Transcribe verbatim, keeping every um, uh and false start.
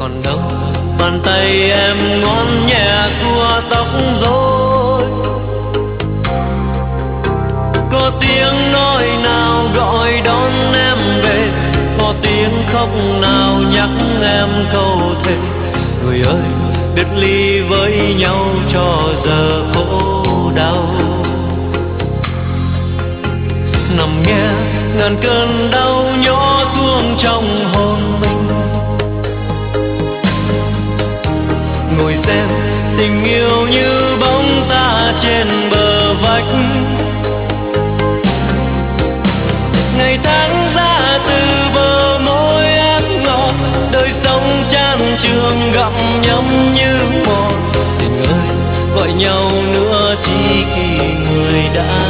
còn đâu bàn tay em ngón nhẹ xua tóc rối. Có tiếng nói nào gọi đón em về, có tiếng khóc nào nhắc em câu thề. Người ơi biệt ly với nhau cho giờ khổ đau. Nằm nghe ngàn cơn đau nhỏ xuống trong hồn mình. Ngồi xem tình yêu như bóng ta trên bờ vách. Ngày tháng ra từ bờ môi ác ngọt, đời sống chan trường gặm nhấm như một. Tình ơi gọi nhau nữa chi khi người đã